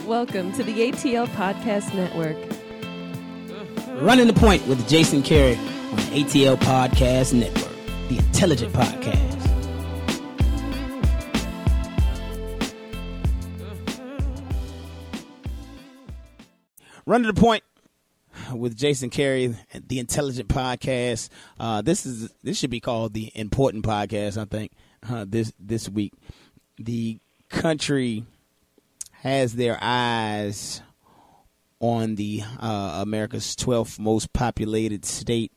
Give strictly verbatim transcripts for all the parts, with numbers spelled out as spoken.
Welcome to the A T L Podcast Network. Running the Point with Jason Carey on the A T L Podcast Network, the intelligent podcast. Running the Point with Jason Carey, the intelligent podcast. Uh, this is this should be called the important podcast. I think uh, this this week, the country has their eyes on the uh, America's twelfth most populated state,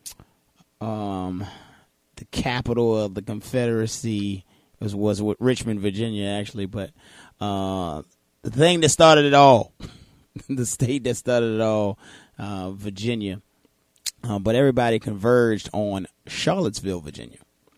um, the capital of the Confederacy was, was Richmond, Virginia, actually. But uh, the thing that started it all, the state that started it all, uh, Virginia. Uh, but everybody converged on Charlottesville, Virginia.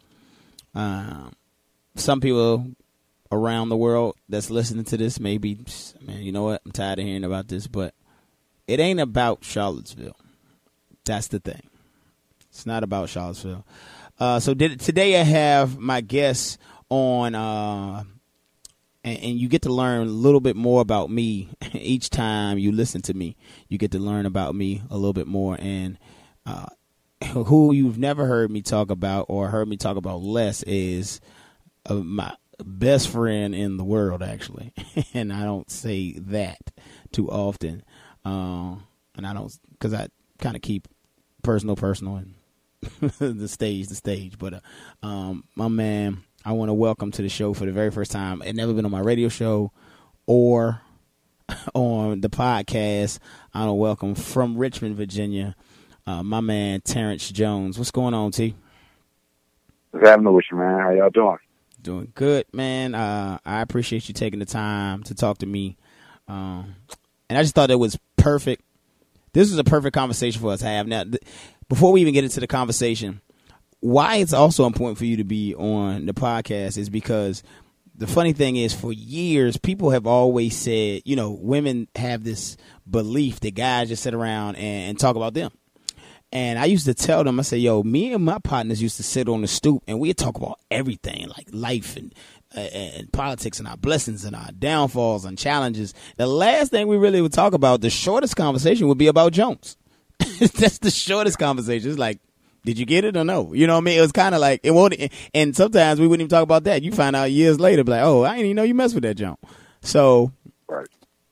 Uh, some people around the world that's listening to this, maybe, man, you know what? I'm tired of hearing about this, but it ain't about Charlottesville. That's the thing. It's not about Charlottesville. Uh, so did, today I have my guests on, uh, and, and you get to learn a little bit more about me each time you listen to me. You get to learn about me a little bit more, and uh, who you've never heard me talk about or heard me talk about less is uh, my best friend in the world, actually. And I don't say that too often. Uh, and I don't, because I kind of keep personal, personal, and the stage, the stage. But uh, um, my man, I want to welcome to the show for the very first time. It never been on my radio show or on the podcast. I want to welcome from Richmond, Virginia, uh, my man, Terrence Jones. What's going on, T? What's happening with you, man? How y'all doing? Doing good, man. Uh, I appreciate you taking the time to talk to me. Um, and I just thought it was perfect. This is a perfect conversation for us to have. Now, th- before we even get into the conversation, why it's also important for you to be on the podcast is because the funny thing is, for years, people have always said, you know, women have this belief that guys just sit around and, and talk about them. And I used to tell them, I said, yo, me and my partners used to sit on the stoop and we'd talk about everything, like life and, uh, and politics and our blessings and our downfalls and challenges. The last thing we really would talk about, the shortest conversation would be about Jones. That's the shortest conversation. It's like, did you get it or no? You know what I mean? It was kind of like, it won't, and sometimes we wouldn't even talk about that. You find out years later, be like, oh, I didn't even know you messed with that Jones. So, right.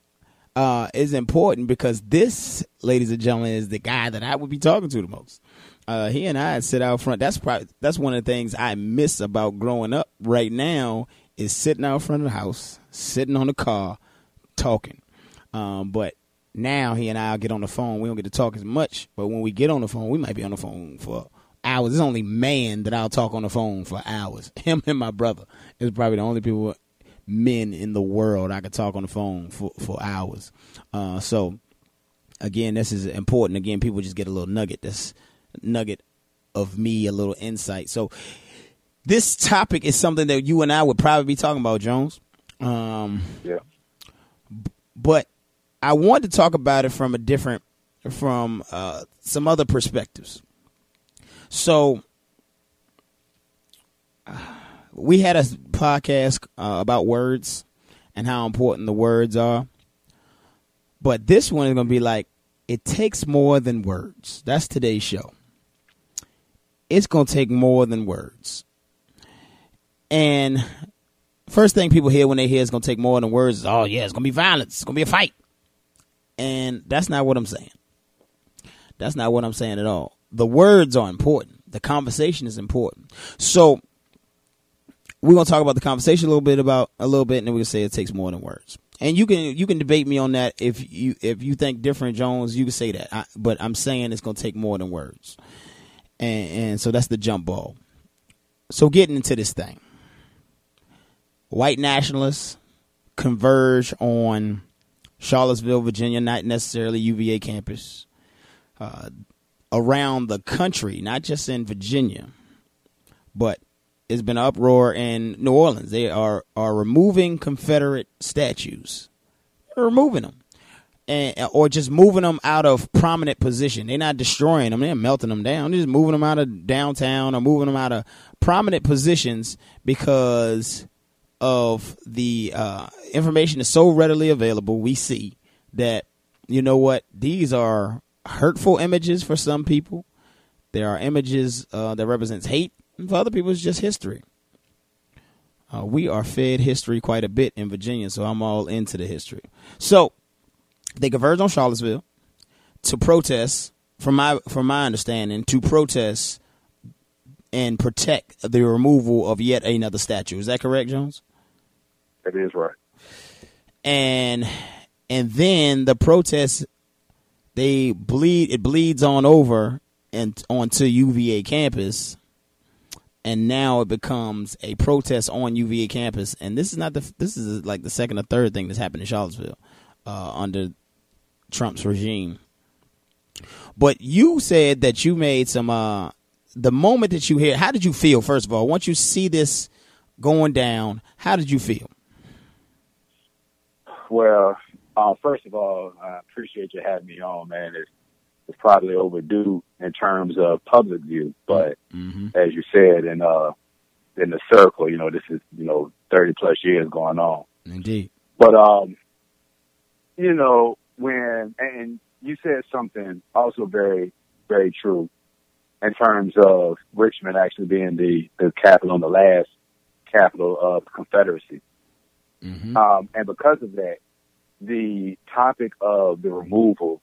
Uh, is important because this, ladies and gentlemen, is the guy that I would be talking to the most. Uh, he and I sit out front. That's probably that's one of the things I miss about growing up right now is sitting out front of the house, sitting on the car, talking. Um, but now he and I'll get on the phone. We don't get to talk as much, but when we get on the phone, we might be on the phone for hours. There's only man that I'll talk on the phone for hours. Him and my brother is probably the only people. Men in the world I could talk on the phone for, for hours. Uh, so, again, this is important. Again, people just get a little nugget. This nugget of me, a little insight. So, this topic is something that you and I would probably be talking about, Jones. Um, yeah. But I want to talk about it from a different, from uh, some other perspectives. So, uh, we had a podcast uh, about words and how important the words are. But this one is going to be like, it takes more than words. That's today's show. It's going to take more than words. And first thing people hear when they hear it's going to take more than words is, oh, yeah, it's going to be violence. It's going to be a fight. And that's not what I'm saying. That's not what I'm saying at all. The words are important. The conversation is important. So, we're gonna talk about the conversation a little bit about a little bit, and then we're gonna say it takes more than words. And you can you can debate me on that if you if you think different, Jones. You can say that, I, but I'm saying it's gonna take more than words, and, and so that's the jump ball. So getting into this thing, white nationalists converge on Charlottesville, Virginia, not necessarily U V A campus, uh, around the country, not just in Virginia, but it's been an uproar in New Orleans. They are, are removing Confederate statues. They're removing them. And, or just moving them out of prominent position. They're not destroying them. They're melting them down. They're just moving them out of downtown or moving them out of prominent positions because of the uh, information is so readily available, we see that, you know what, these are hurtful images for some people. There are images uh, that represents hate, and for other people, it's just history. Uh, we are fed history quite a bit in Virginia, so I'm all into the history. So they converged on Charlottesville to protest, from my from my understanding, to protest and protect the removal of yet another statue. Is that correct, Jones? That is right. And and then the protests, they bleed. It bleeds on over and onto U V A campus. And now it becomes a protest on U V A campus, and this is not the this is like the second or third thing that's happened in Charlottesville uh, under Trump's regime. But you said that you made some. Uh, the moment that you hear, how did you feel? First of all, once you see this going down, how did you feel? Well, uh, first of all, I appreciate you having me on, man. It's, it's probably overdue in terms of public view, but mm-hmm. as you said, in uh, in the circle, you know, this is, you know, thirty plus years going on. Indeed. But, um, you know, when, and you said something also very, very true in terms of Richmond actually being the, the capital and the last capital of the Confederacy. Mm-hmm. Um, and because of that, the topic of the removal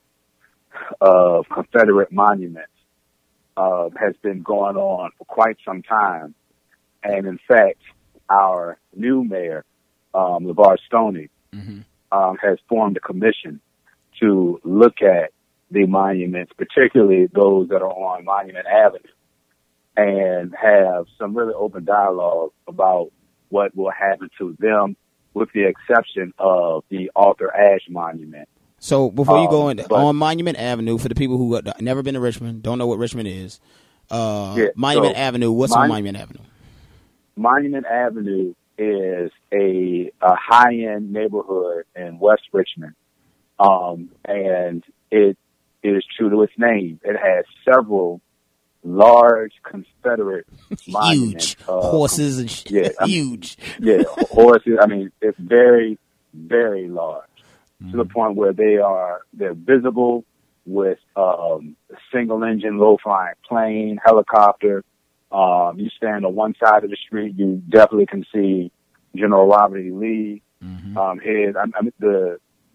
of Confederate monuments uh, has been going on for quite some time. And in fact, our new mayor, um, LeVar Stoney, mm-hmm. um, has formed a commission to look at the monuments, particularly those that are on Monument Avenue, and have some really open dialogue about what will happen to them, with the exception of the Arthur Ashe Monument. So before you go um, in, but, on Monument Avenue, for the people who have never been to Richmond, don't know what Richmond is, uh, yeah, Monument so Avenue, what's Mon- on Monument Avenue? Monument Avenue is a, a high-end neighborhood in West Richmond, um, and it is true to its name. It has several large Confederate monuments. Huge. Uh, horses and shit. Yeah, I huge. Mean, yeah, horses. I mean, it's very, very large. To the point where they are, they're visible with um, a single engine, low flying plane, helicopter. Um, you stand on one side of the street, you definitely can see General Robert E. Lee. Mm-hmm. Um, his, I, I mean, the,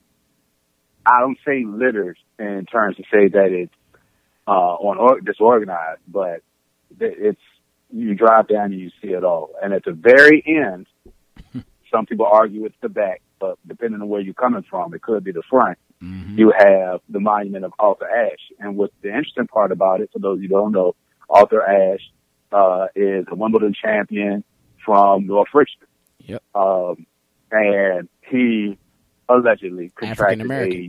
I don't say littered in terms to say that it's uh, on or, disorganized, but it's, you drive down and you see it all. And at the very end, some people argue it's the back, but depending on where you're coming from, it could be the front. Mm-hmm. You have the monument of Arthur Ashe. And what's the interesting part about it, for those of you who don't know, Arthur Ashe uh, is a Wimbledon champion from North Richmond. Yep. Um, and he allegedly contracted AIDS.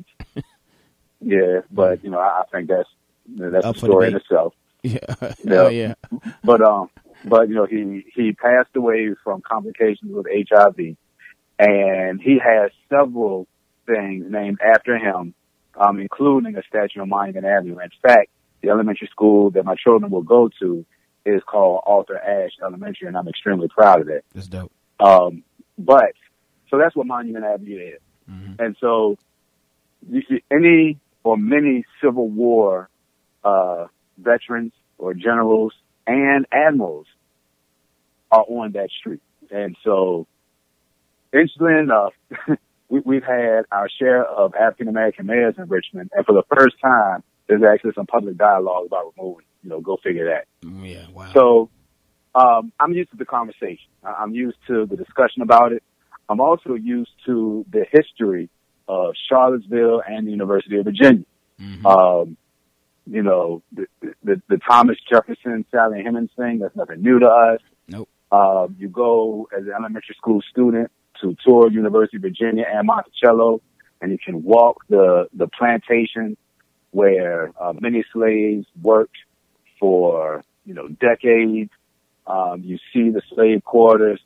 Yeah, but, you know, I, I think that's that's Up a story in itself. Yeah. Yeah. Oh, yeah. But, um, but, you know, he, he passed away from complications with H I V. And he has several things named after him, um, including a statue on Monument Avenue. In fact, the elementary school that my children will go to is called Arthur Ashe Elementary, and I'm extremely proud of that. That's dope. Um, but, so that's what Monument Avenue is. Mm-hmm. And so, you see any or many Civil War uh, veterans or generals and admirals are on that street. And so, interestingly enough, we, we've had our share of African-American mayors in Richmond, and for the first time, there's actually some public dialogue about removing, you know, go figure that. Yeah, wow. So, um, I'm used to the conversation. I'm used to the discussion about it. I'm also used to the history of Charlottesville and the University of Virginia. Mm-hmm. Um, you know, the, the, the Thomas Jefferson, Sally Hemings thing, that's nothing new to us. Nope. Uh, you go as an elementary school student to tour University of Virginia and Monticello, and you can walk the, the plantation where uh, many slaves worked for, you know, decades. Um, you see the slave quarters.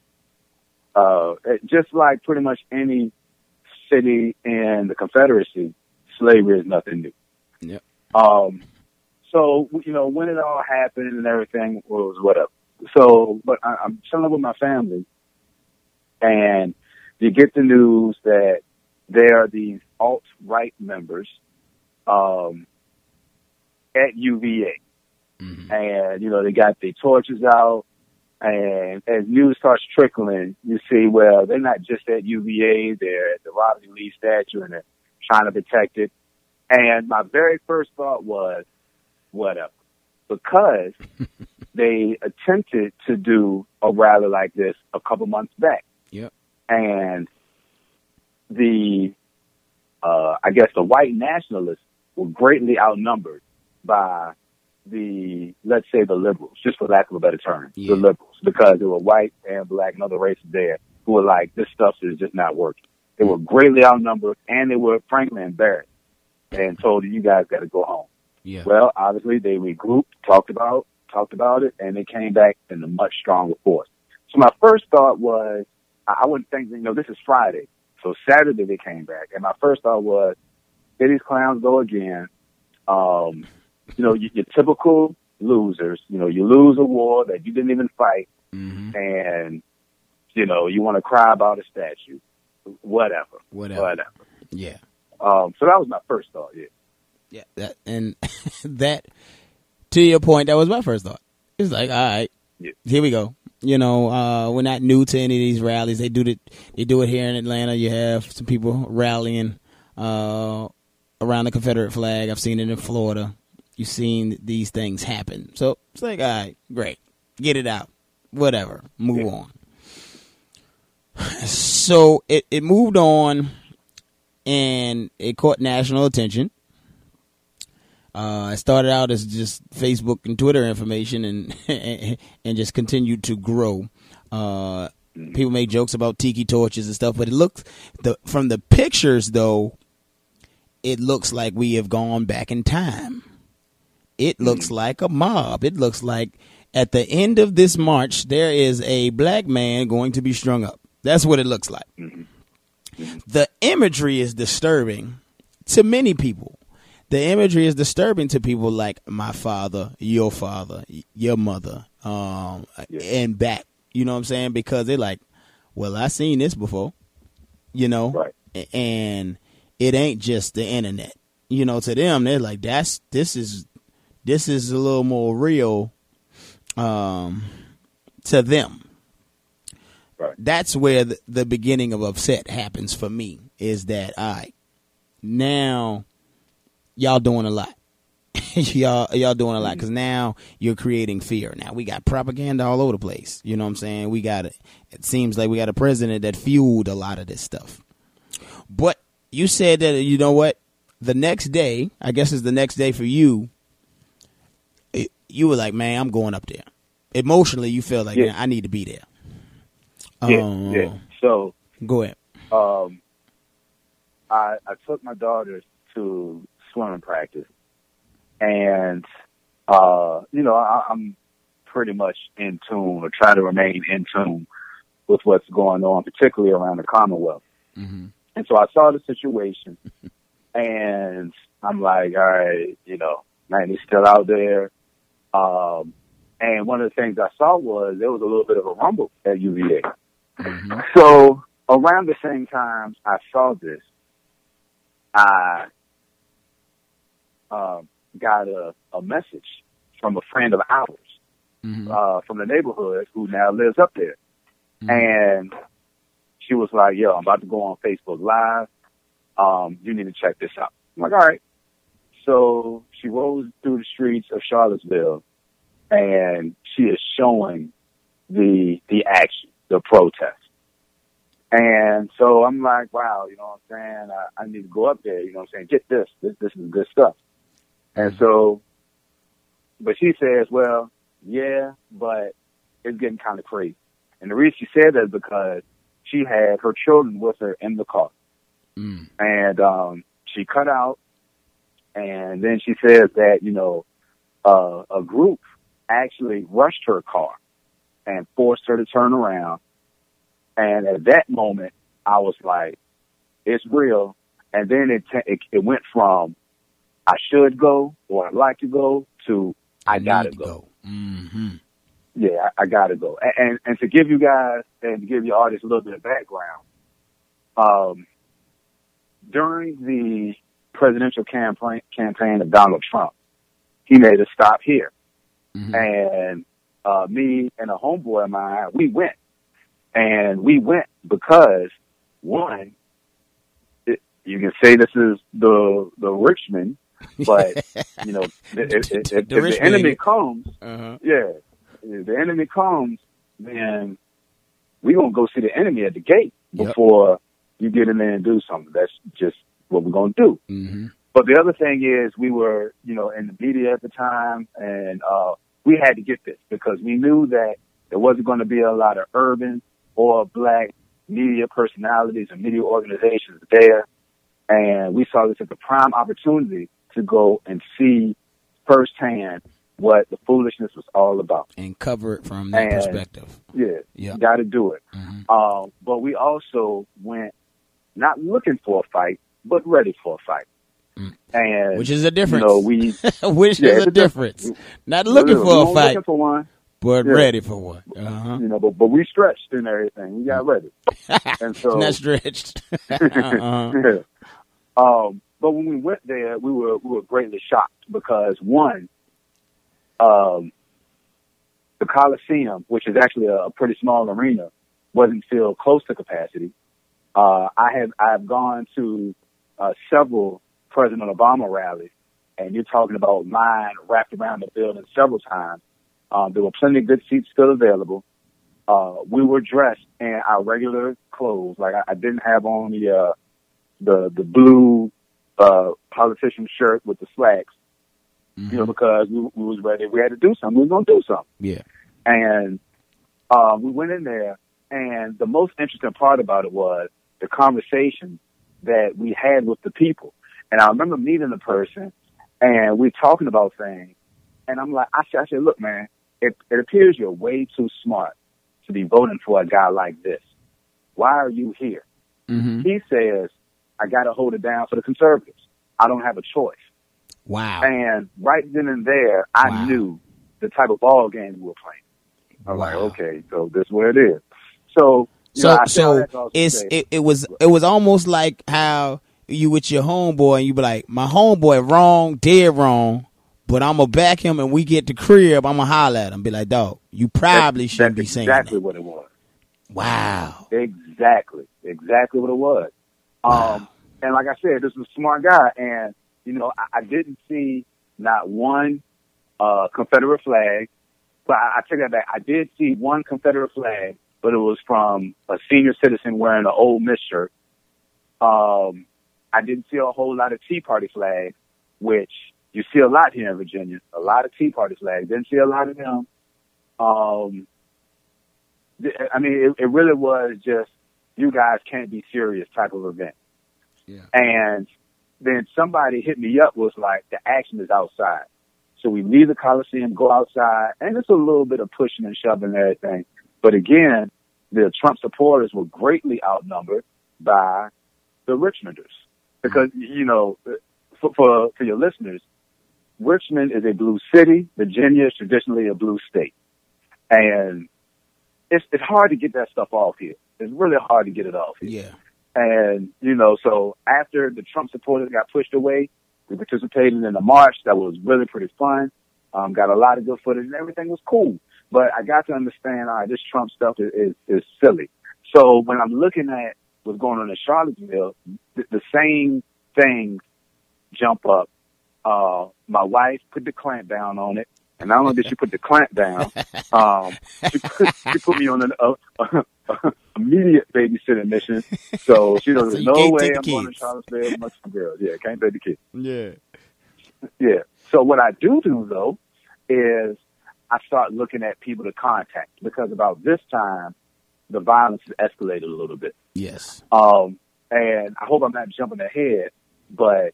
Uh, just like pretty much any city in the Confederacy, slavery is nothing new. Yep. Um, so, you know, when it all happened and everything was whatever. So, but I, I'm chilling with my family, And you get the news that there are these alt-right members um, at U V A. Mm-hmm. And, you know, they got their torches out. And as news starts trickling, you see, well, they're not just at U V A. They're at the Robert E. Lee statue, and they're trying to protect it. And my very first thought was, whatever. Because they attempted to do a rally like this a couple months back. Yep. And the, uh, I guess the white nationalists were greatly outnumbered by the, let's say the liberals, just for lack of a better term, yeah. the liberals, because there were white and black and other races there who were like, this stuff is just not working. They were greatly outnumbered, and they were frankly embarrassed and told you guys got to go home. Yeah. Well, obviously they regrouped, talked about, talked about it, and they came back in a much stronger force. So my first thought was, I wouldn't think, you know, this is Friday. So Saturday they came back, and my first thought was, here these clowns go again. Um, you know, your, your typical losers. You know, you lose a war that you didn't even fight, mm-hmm. and you know you want to cry about a statue, whatever, whatever, whatever. Yeah. Um, so that was my first thought. Yeah. Yeah. That, and that, to your point, that was my first thought. It's like, all right, yeah. here we go. You know, uh, we're not new to any of these rallies. They do it. They do it here in Atlanta. You have some people rallying uh, around the Confederate flag. I've seen it in Florida. You've seen these things happen. So it's like, all right, great, get it out, whatever, move yeah. on. So it, it moved on, and it caught national attention. Uh, it started out as just Facebook and Twitter information, and and just continued to grow. Uh, people make jokes about tiki torches and stuff, but it looks the from the pictures though, it looks like we have gone back in time. It looks mm-hmm. like a mob. It looks like at the end of this march, there is a black man going to be strung up. That's what it looks like. Mm-hmm. The imagery is disturbing to many people. The imagery is disturbing to people like my father, your father, your mother, um, yeah. and back. You know what I'm saying? Because they're like, well, I seen this before, you know, right. and it ain't just the internet. You know, to them, they're like, that's this is this is a little more real um, to them. Right. That's where the, the beginning of upset happens for me. Is that all right? Now. Y'all doing a lot. y'all y'all doing a lot because now you're creating fear. Now we got propaganda all over the place. You know what I'm saying? We got it. It seems like we got a president that fueled a lot of this stuff. But you said that, you know what? The next day, I guess it's the next day for you, it, you were like, man, I'm going up there. Emotionally, you feel like, yeah. man, I need to be there. Yeah, um, yeah. So go ahead. Um, I I took my daughters to swimming practice, and uh, you know, I, I'm pretty much in tune, or try to remain in tune with what's going on, particularly around the Commonwealth. Mm-hmm. And so I saw the situation, and I'm like, all right, you know, man, he's still out there. Um, and one of the things I saw was there was a little bit of a rumble at U V A. Mm-hmm. So around the same time I saw this, I Uh, got a, a message from a friend of ours mm-hmm. uh, from the neighborhood who now lives up there. Mm-hmm. And she was like, yo, I'm about to go on Facebook Live. Um, you need to check this out. I'm like, all right. So she rolls through the streets of Charlottesville, and she is showing the the action, the protest. And so I'm like, wow, you know what I'm saying? I, I need to go up there, you know what I'm saying? Get this. This, this is good stuff. And so, but she says, well, yeah, but it's getting kind of crazy. And the reason she said that is because she had her children with her in the car. Mm. And um, she cut out, and then she says that, you know, uh, a group actually rushed her car and forced her to turn around. And at that moment, I was like, it's real. And then it, t- it, it went from, I should go, or I'd like to go, to I, I gotta go. go. Mm-hmm. yeah, I, I got to go. And, and and to give you guys and to give your audience a little bit of background, um, during the presidential campaign campaign of Donald Trump, he made a stop here, mm-hmm. and uh, me and a homeboy of mine, we went, and we went because one, it, you can say this is the the Richmond, but you know, if, if, if, the, if the enemy comes, uh-huh. yeah, if the enemy comes, then we gonna go see the enemy at the gate before yep. you get in there and do something. That's just what we're gonna do. Mm-hmm. But the other thing is, we were, you know, in the media at the time, and uh, we had to get this because we knew that there wasn't going to be a lot of urban or black media personalities and media organizations there. And we saw this as a prime opportunity to go and see firsthand what the foolishness was all about. And cover it from that and, perspective. Yeah, yep. you got to do it. Mm-hmm. Um, but we also went not looking for a fight, but ready for a fight. Mm. And which is a difference. You know, we, which yeah, is a difference. difference. Not looking we for a fight, looking for one, but yeah. ready for one. Uh-huh. You know, but, but we stretched and everything. We got ready. And so not stretched. uh-huh. yeah. Um, but when we went there, we were we were greatly shocked because one, um, the Coliseum, which is actually a, a pretty small arena, wasn't filled close to capacity. Uh, I have I've gone to uh, several President Obama rallies, and you're talking about line wrapped around the building several times. Um, there were plenty of good seats still available. Uh, we were dressed in our regular clothes. Like I, I didn't have on the uh, the the blue uh, politician shirt with the slacks, mm-hmm. you know, because we, we was ready. We had to do something. We were gonna do something. Yeah. And uh, we went in there, and the most interesting part about it was the conversation that we had with the people. And I remember meeting the person, and we're talking about things. And I'm like, I said, I said, look, man, it, it appears you're way too smart to be voting for a guy like this. Why are you here? Mm-hmm. He says, I got to hold it down for the conservatives. I don't have a choice. Wow. And right then and there, I wow. knew the type of ball game we were playing. I was wow. like, okay, so this is what it is. So, you so, know, so it's it, it was it was almost like how you with your homeboy and you be like, my homeboy wrong, dead wrong, but I'm gonna back him and we get the crib, I'm gonna holler at him, be like, dog, you probably that's, shouldn't that's be saying exactly that. what it was. Wow. Exactly, exactly what it was. Wow. Um, and like I said, this was a smart guy, and you know, I, I didn't see not one uh, Confederate flag. But I, I take that back. I did see one Confederate flag, but it was from a senior citizen wearing an Ole Miss shirt. Um, I didn't see a whole lot of Tea Party flags, which you see a lot here in Virginia. A lot of Tea Party flags. Didn't see a lot of them. Um, I mean, it, it really was just, you guys can't be serious type of event. Yeah. And then somebody hit me up, was like, the action is outside. So we leave the Coliseum, go outside, and it's a little bit of pushing and shoving and everything. But again, the Trump supporters were greatly outnumbered by the Richmonders. Because, you know, for, for, for your listeners, Richmond is a blue city. Virginia is traditionally a blue state. And it's, it's hard to get that stuff off here. It's really hard to get it off here. Yeah. And, you know, so after the Trump supporters got pushed away, we participated in a march that was really pretty fun. Um, got a lot of good footage and everything was cool. But I got to understand, all right, this Trump stuff is, is, is silly. So when I'm looking at what's going on in Charlottesville, the, the same things jump up. Uh, my wife put the clamp down on it. And not only did she put the clamp down, um, she, put, she put me on an uh, uh, uh, immediate babysitting mission. So she knows there's so no way I'm I'm kids. going to Charlottesville with my two girls. Yeah, can't take the kids. Yeah. Yeah. So what I do do, though, is I start looking at people to contact, because about this time, the violence has escalated a little bit. Yes. Um, and I hope I'm not jumping ahead, but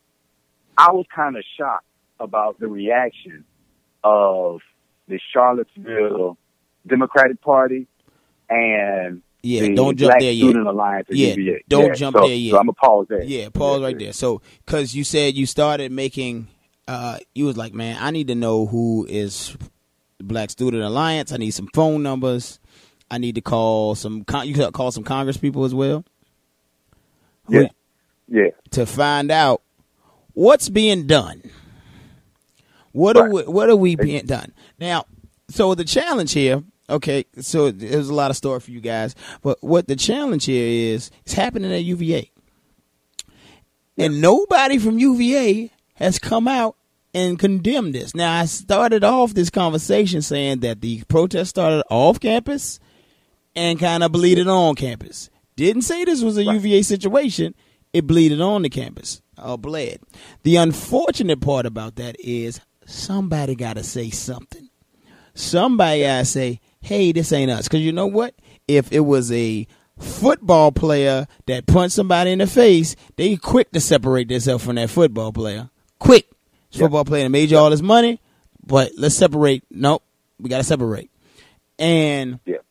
I was kind of shocked about the reaction of the Charlottesville Democratic Party and yeah, the don't jump Black there Student yet. Alliance at Yeah, U V A. don't yeah, jump so, there yet. So I'm gonna pause there. Yeah, pause yeah, right yeah. there. So, because you said you started making, uh, you was like, man, I need to know who is the Black Student Alliance. I need some phone numbers. I need to call some. Con- you could call some Congress people as well. Yeah, yeah. To find out what's being done. What Right. are we, what are we being done now? So the challenge here. Okay, so there's a lot of story for you guys, but what the challenge here is, it's happening at U V A. And nobody from U V A has come out and condemned this. Now, I started off this conversation saying that the protest started off campus and kind of bleeded on campus. Didn't say this was a right. U V A situation. It bleeded on the campus, or bled. The unfortunate part about that is somebody got to say something. Somebody got to say, hey, this ain't us. Because you know what? If it was a football player that punched somebody in the face, they quick to separate themselves from that football player. Quick. Yep. Football player that made you all this money, but let's separate. Nope. We got to separate. And yep.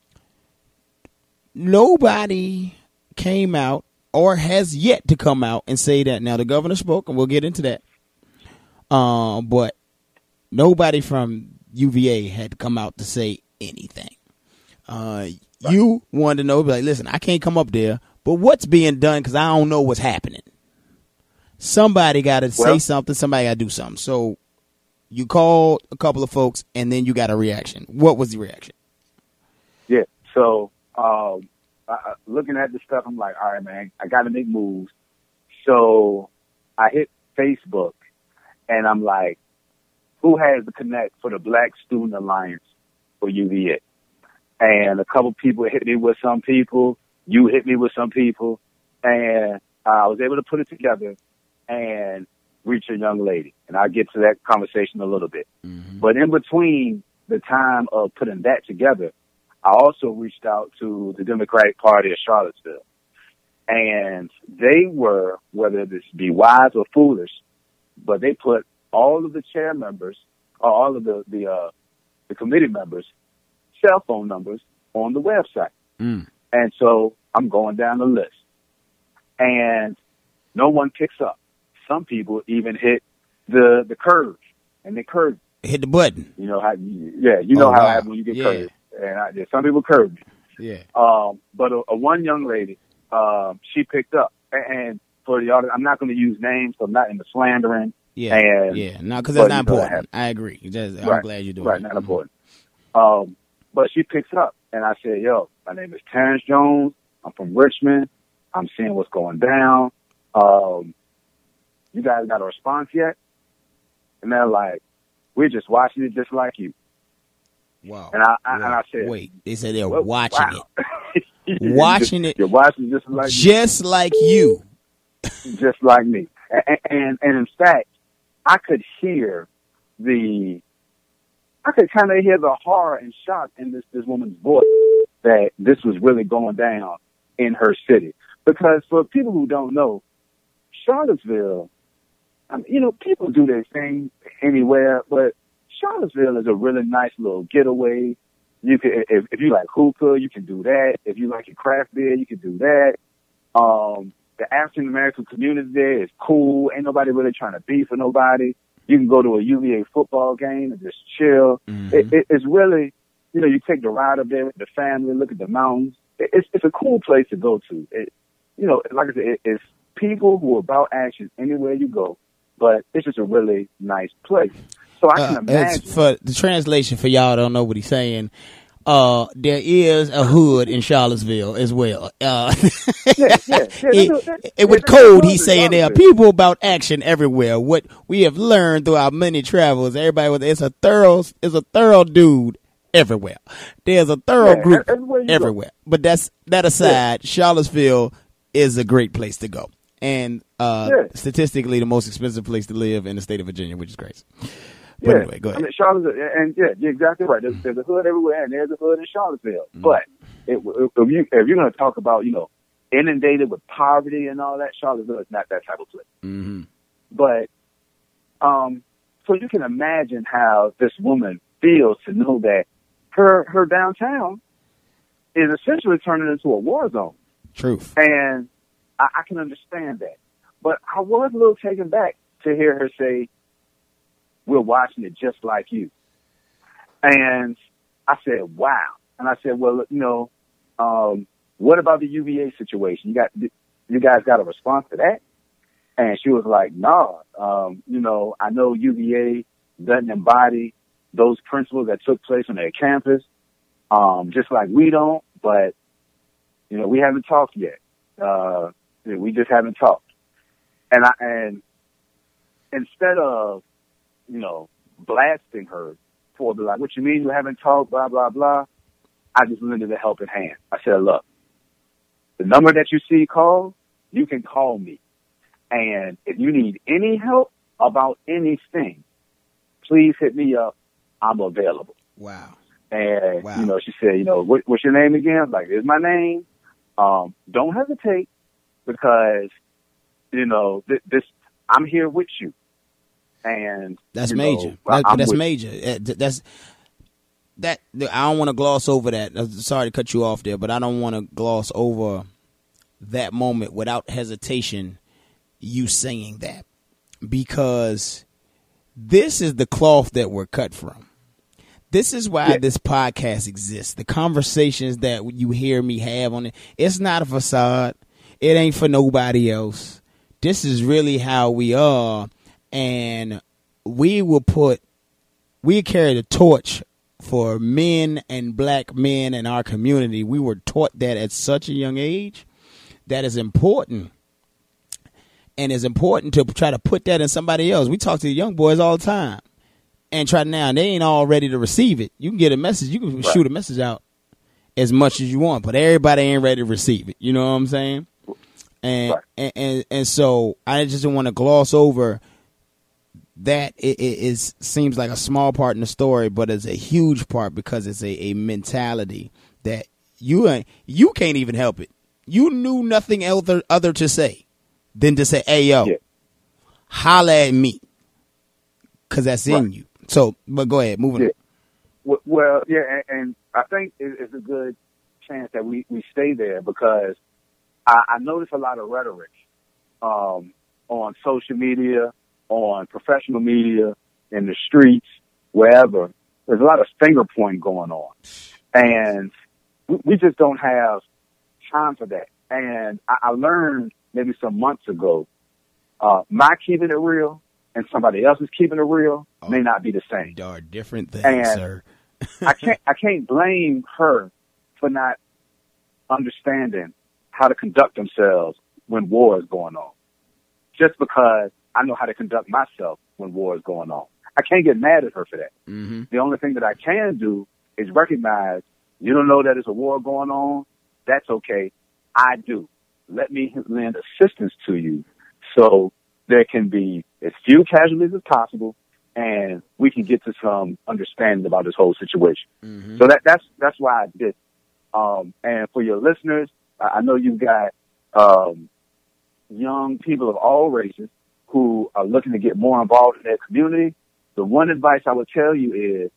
nobody came out or has yet to come out and say that. Now, the governor spoke, and we'll get into that. Um, but nobody from U V A had come out to say anything. Uh, right. You wanted to know, like, listen, I can't come up there, but what's being done because I don't know what's happening. Somebody got to well, say something. Somebody got to do something. So you called a couple of folks, and then you got a reaction. What was the reaction? Yeah, so um, I, looking at the stuff, I'm like, all right, man, I got to make moves. So I hit Facebook, and I'm like, who has the connect for the Black Student Alliance for U V A? And a couple people hit me with some people. You hit me with some people. And I was able to put it together and reach a young lady. And I'll get to that conversation a little bit. Mm-hmm. But in between the time of putting that together, I also reached out to the Democratic Party of Charlottesville. And they were, whether this be wise or foolish, but they put all of the chair members, or all of the the, uh, the committee members' cell phone numbers on the website. Mm. And so I'm going down the list. And no one picks up. Some people even hit the the curve, and they curve. Hit the button. You know how? Yeah, you know oh, how wow. it happens when you get yeah. curved. And I, yeah, some people curve me. Yeah. Um, but a, a one young lady, um, she picked up. And for the audience, I'm not going to use names, so I'm not into slandering. Yeah. And, yeah. No, because that's not important. I, I agree. Just, I'm right, glad you're doing right, it. Right, not important. Um, but she picks up, and I said, "Yo, my name is Terrence Jones. I'm from Richmond. I'm seeing what's going down. Um, you guys got a response yet?" And they're like, "We're just watching it, just like you." Wow. And I, I wow. and I said, "Wait, they said they're well, watching wow. it, watching it. You're watching just like just you. like you, just like me." And, and and in fact, I could hear the. I could kind of hear the horror and shock in this, this woman's voice that this was really going down in her city. Because for people who don't know, Charlottesville, I mean, you know, people do their thing anywhere, but Charlottesville is a really nice little getaway. You can, if, if you like hookah, you can do that. If you like your craft beer, you can do that. Um, the African American community there is cool. Ain't nobody really trying to beef with nobody. You can go to a U V A football game and just chill. Mm-hmm. It, it, it's really, you know, you take the ride up there with the family, look at the mountains. It, it's it's a cool place to go to. It, you know, like I said, it, it's people who are about action anywhere you go, but it's just a really nice place. So I can uh, imagine. For the translation for y'all don't know what he's saying. Uh, there is a hood in Charlottesville as well. Uh, yeah, yeah, yeah, it, it, it with code, he's saying there are people about action everywhere. What we have learned through our many travels, everybody was it's a thorough, it's a thorough dude everywhere. There's a thorough yeah, group everywhere. everywhere. But that's that aside, yeah. Charlottesville is a great place to go, and uh, yeah. statistically the most expensive place to live in the state of Virginia, which is crazy. But yeah. anyway, go ahead. I mean, Charlottesville, and yeah, you're exactly right. There's, there's a hood everywhere, and there's a hood in Charlottesville. Mm-hmm. But it, if, you, if you're going to talk about, you know, inundated with poverty and all that, Charlottesville is not that type of place. Mm-hmm. But, um, so you can imagine how this woman feels to know that her her downtown is essentially turning into a war zone. Truth. And I, I can understand that. But I was a little taken back to hear her say, "We're watching it just like you." And I said, wow. And I said, well, you know, um, what about the U V A situation? You got, you guys got a response to that? And she was like, no, nah, um, you know, I know U V A doesn't embody those principles that took place on their campus, um, just like we don't, but, you know, we haven't talked yet. Uh, we just haven't talked. And I, and instead of, you know, blasting her for the like, what you mean you haven't talked, blah, blah, blah, I just lended a helping hand. I said, look, the number that you see called, you can call me. And if you need any help about anything, please hit me up. I'm available. Wow. And, wow. you know, she said, you know, what, what's your name again? I'm like, here's my name. Um, don't hesitate because, you know, th- this, I'm here with you. And that's you major. Know, that, that's with major. That's that. I don't want to gloss over that. Sorry to cut you off there, but I don't want to gloss over that moment without hesitation. You saying that, because this is the cloth that we're cut from. This is why yeah. this podcast exists. The conversations that you hear me have on it, it's not a facade. It ain't for nobody else. This is really how we are. And we will put, we carry the torch for men and black men in our community. We were taught that at such a young age. That is important. And it's important to try to put that in somebody else. We talk to the young boys all the time and try now. They ain't all ready to receive it. You can get a message. You can right. shoot a message out as much as you want, but everybody ain't ready to receive it. You know what I'm saying? And right. and, and and so I just don't want to gloss over that. It, it is seems like a small part in the story, but it's a huge part because it's a, a mentality that you ain't, you can't even help it. You knew nothing other other to say than to say, hey, yo, yeah. holla at me, because that's right. in you. So, but go ahead, moving yeah. on. Well, yeah, and, and I think it's a good chance that we, we stay there because I, I notice a lot of rhetoric um, on social media, on professional media, in the streets, wherever. There's a lot of finger pointing going on. And we, we just don't have time for that. And I, I learned maybe some months ago, uh, my keeping it real and somebody else's keeping it real oh, may not be the same. There are different things, and sir. I can't, I can't blame her for not understanding how to conduct themselves when war is going on. Just because I know how to conduct myself when war is going on. I can't get mad at her for that. Mm-hmm. The only thing that I can do is recognize you don't know that there's a war going on. That's okay. I do. Let me lend assistance to you so there can be as few casualties as possible and we can get to some understanding about this whole situation. Mm-hmm. So that, that's, that's why I did. Um, and for your listeners, I know you've got, um, young people of all races who are looking to get more involved in their community. The one advice I would tell you is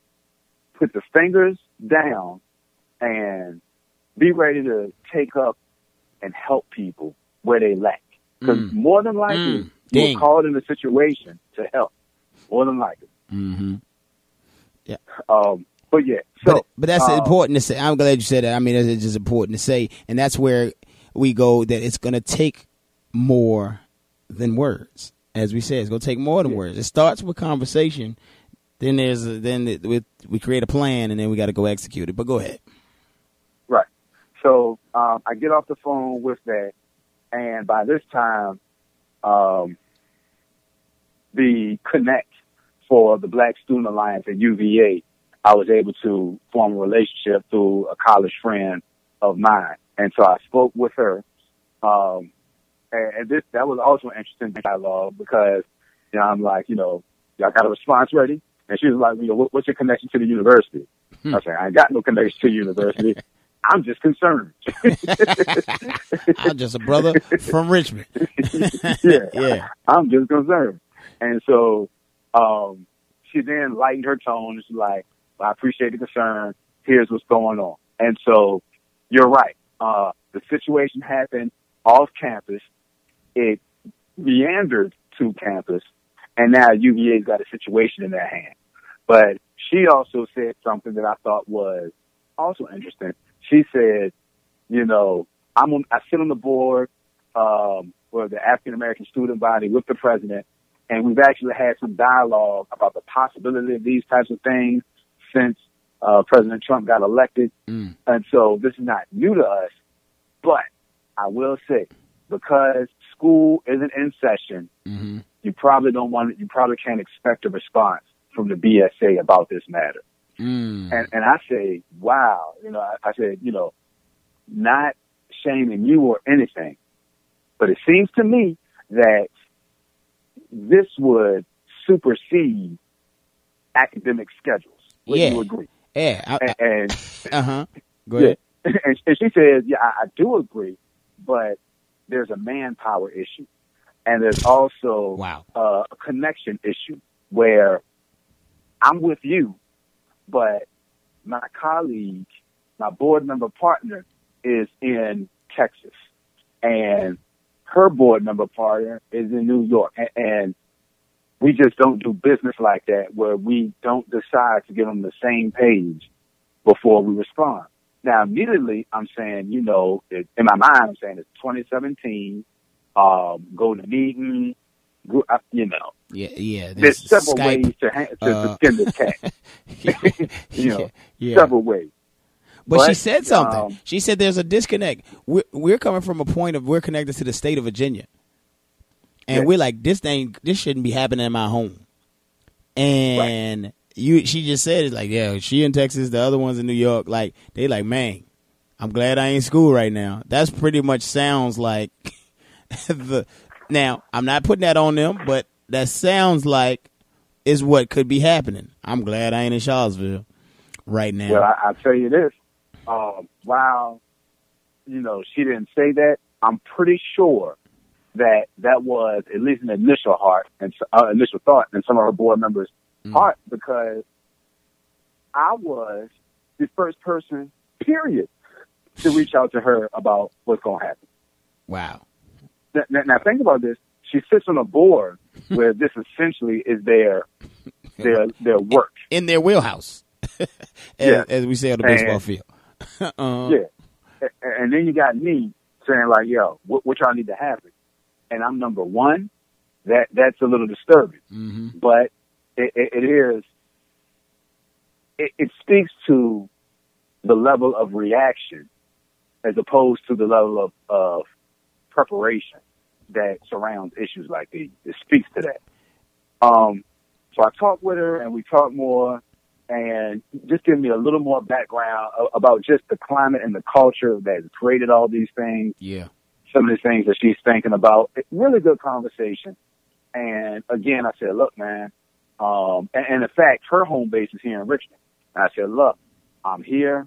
put the fingers down and be ready to take up and help people where they lack. Because mm. more than likely, mm. you're called in a situation to help. More than likely. Mm-hmm. Yeah. Um, but yeah. So, but, but that's uh, important to say. I'm glad you said that. I mean, it's just important to say. And that's where we go, that it's going to take more than words. As we said, it's going to take more than yeah. words. It starts with conversation. Then there's a, then it, we, we create a plan, and then we got to go execute it. But go ahead. Right. So um, I get off the phone with that, and by this time, um, the Connect for the Black Student Alliance at U V A, I was able to form a relationship through a college friend of mine. And so I spoke with her. Um, and, and this, that was also an interesting dialogue because, you know, I'm like, you know, y'all got a response ready? And she was like, you know, what, what's your connection to the university? Hmm. I said, I ain't got no connection to the university. I'm just concerned. I'm just a brother from Richmond. yeah, yeah. I'm just concerned. And so um, she then lightened her tone. She's like, well, I appreciate the concern. Here's what's going on. And so you're right. Uh, the situation happened off campus. It meandered to campus. And now U V A's got a situation in their hand. But she also said something that I thought was also interesting. She said, you know, I'm on, I sit on the board um, for the African American student body with the president, and we've actually had some dialogue about the possibility of these types of things since uh, President Trump got elected. Mm. And so this is not new to us, but I will say, because school isn't in session, mm-hmm. you probably don't want, you probably can't expect a response from the B S A about this matter. Mm. And, and I say, wow, you know, I, I said, you know, not shaming you or anything, but it seems to me that this would supersede academic schedules. Would yeah. you agree? Yeah. I, and, and uh-huh. Go ahead. Yeah. And, and she says, yeah, I, I do agree, but there's a manpower issue. And there's also wow. uh, a connection issue where I'm with you, but my colleague, my board member partner is in Texas, and her board member partner is in New York. And, and we just don't do business like that where we don't decide to get on the same page before we respond. Now, immediately I'm saying, you know, it, in my mind, I'm saying it's twenty seventeen, um, go to meeting, go, uh, you know. Yeah, yeah. There's several Skype, ways to, to, uh, to skin this cat. you know, yeah, yeah. several ways. But, but she said something. Um, she said there's a disconnect. We're, we're coming from a point of we're connected to the state of Virginia. And yeah. we're like, this thing, this shouldn't be happening in my home. And right. you, she just said it's like, yeah, she in Texas, the other one's in New York. Like, they like, man, I'm glad I ain't in school right now. That's pretty much sounds like the, now, I'm not putting that on them, but that sounds like is what could be happening. I'm glad I ain't in Charlottesville right now. Well, I, I'll tell you this. Um, while, you know, she didn't say that, I'm pretty sure that that was at least an initial heart and uh, initial thought in some of her board members' mm. heart, because I was the first person, period, to reach out to her about what's going to happen. Wow. Now, now, think about this. She sits on a board where this essentially is their their their work. In their wheelhouse, as, yeah. as we say on the baseball and, field. uh-huh. Yeah. And then you got me saying like, yo, what, what y'all need to happen? And I'm number one. That That's a little disturbing. Mm-hmm. But it, it, it is, it, it speaks to the level of reaction as opposed to the level of, of preparation that surrounds issues like these. It speaks to that. Um, so I talked with her and we talked more and just give me a little more background about just the climate and the culture that has created all these things. Yeah. Some of the things that she's thinking about. Really good conversation. And again, I said, look, man, um, and, and in fact, her home base is here in Richmond. And I said, look, I'm here.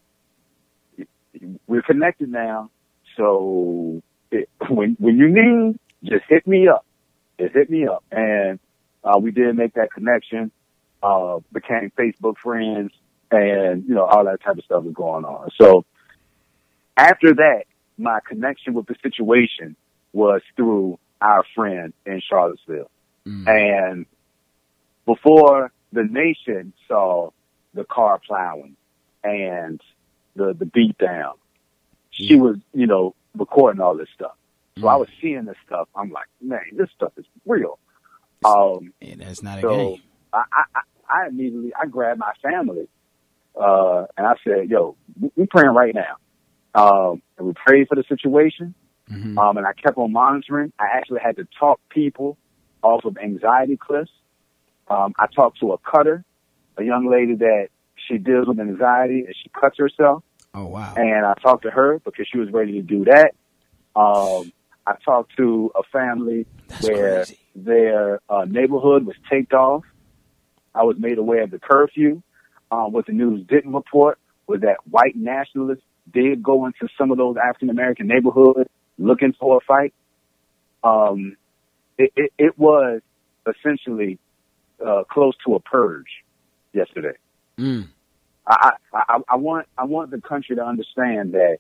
We're connected now. So it, when, when you need, just hit me up. Just hit me up. And, uh, we did make that connection, uh, became Facebook friends and, you know, all that type of stuff is going on. So after that, my connection with the situation was through our friend in Charlottesville. Mm. And before the nation saw the car plowing and the, the beat down, yeah. she was, you know, recording all this stuff. So mm. I was seeing this stuff. I'm like, man, this stuff is real. Um, and that's not a so game. I, I, I immediately, I grabbed my family, uh, and I said, yo, we praying right now. Um, and we prayed for the situation. Mm-hmm. Um, and I kept on monitoring. I actually had to talk people off of anxiety cliffs. Um, I talked to a cutter, a young lady that she deals with anxiety and she cuts herself. Oh, wow. And I talked to her because she was ready to do that. Um, I talked to a family That's where crazy. their uh, neighborhood was taped off. I was made aware of the curfew. Um, what the news didn't report was that white nationalists did go into some of those African-American neighborhoods looking for a fight. Um, it, it, it was essentially uh, close to a purge yesterday. Mm. I, I, I want I want the country to understand that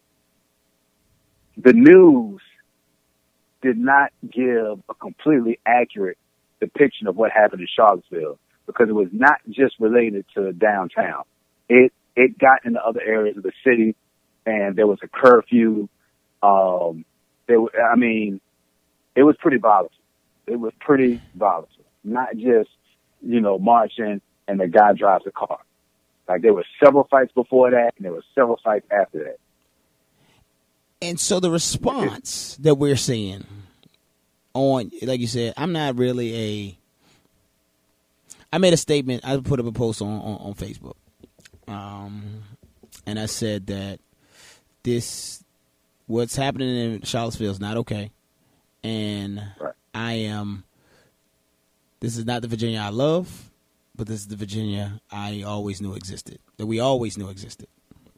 the news did not give a completely accurate depiction of what happened in Charlottesville. because it was not just related to downtown. It it got into other areas of the city, and there was a curfew. Um, there, I mean, it was pretty volatile. It was pretty volatile. Not just, you know, marching and the guy drives a car. Like, there were several fights before that, and there were several fights after that. And so the response that we're seeing on, like you said, I'm not really a, I made a statement, I put up a post on, on, on Facebook. Um, and I said that this, what's happening in Charlottesville is not okay. And right. I am, this is not the Virginia I love, but this is the Virginia I always knew existed, that we always knew existed.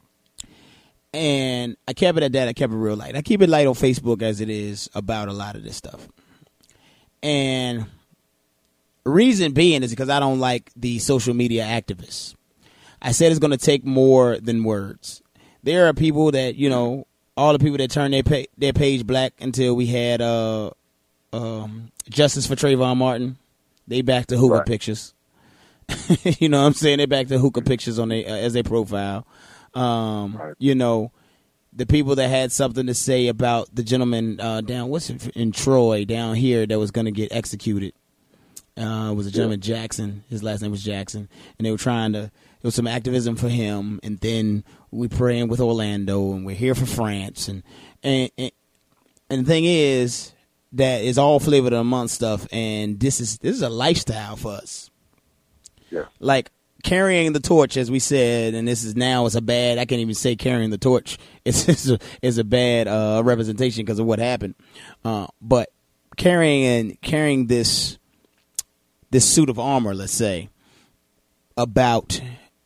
And I kept it at that. I kept it real light. I keep it light on Facebook as it is about a lot of this stuff. And reason being is because I don't like the social media activists. I said it's going to take more than words. There are people that, you know, all the people that turned their pa- their page black until we had uh, um, justice for Trayvon Martin. They back to hookah right. pictures. You know what I'm saying? They back to hookah pictures on their, uh, as their profile. Um, right. You know, the people that had something to say about the gentleman uh, down, what's it, in Troy down here that was going to get executed. Uh, was a gentleman, yeah. Jackson. His last name was Jackson. And they were trying to, there was some activism for him. And then we praying with Orlando and we're here for France. And, and, and, and the thing is that it's all flavor of the month stuff. And this is, this is a lifestyle for us. Yeah. Like, carrying the torch, as we said, and this is now it's a bad. I can't even say carrying the torch. It's it's a, it's a bad uh, representation because of what happened. Uh, but carrying and carrying this this suit of armor, let's say, about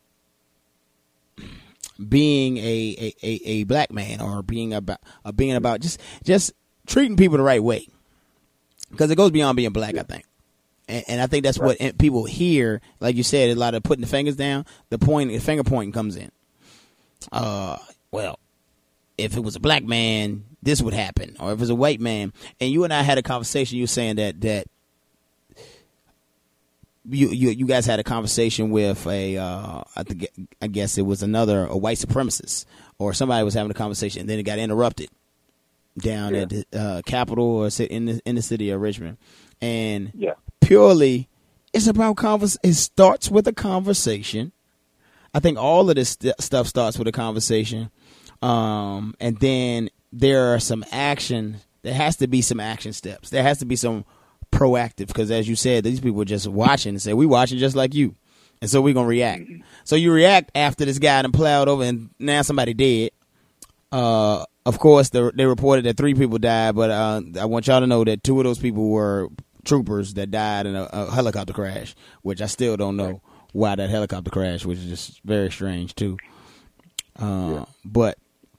being a a, a, a black man or being about uh, being about just just treating people the right way, because it goes beyond being black. I think. And, and I think that's right. what people hear, like you said, a lot of putting the fingers down. The point, the finger pointing comes in. Uh, well, if it was a black man, this would happen, or if it was a white man. And you and I had a conversation. You were saying that that you you you guys had a conversation with a, uh, I think I guess it was another a white supremacist, or somebody was having a conversation, and then it got interrupted down yeah. at the uh, Capitol or in the in the city of Richmond, and yeah. Purely, it's about convers. It starts with a conversation. I think all of this st- stuff starts with a conversation, um, and then there are some action. There has to be some action steps. There has to be some proactive, because as you said, these people are just watching and say, "We watching just like you," and so we're gonna react. Mm-hmm. So you react after this guy done plowed over, and now somebody dead. Uh, of course, they, they reported that three people died, but uh, I want y'all to know that two of those people were troopers that died in a, a helicopter crash, which I still don't know why that helicopter crash, which is just very strange too. Uh, yeah. But,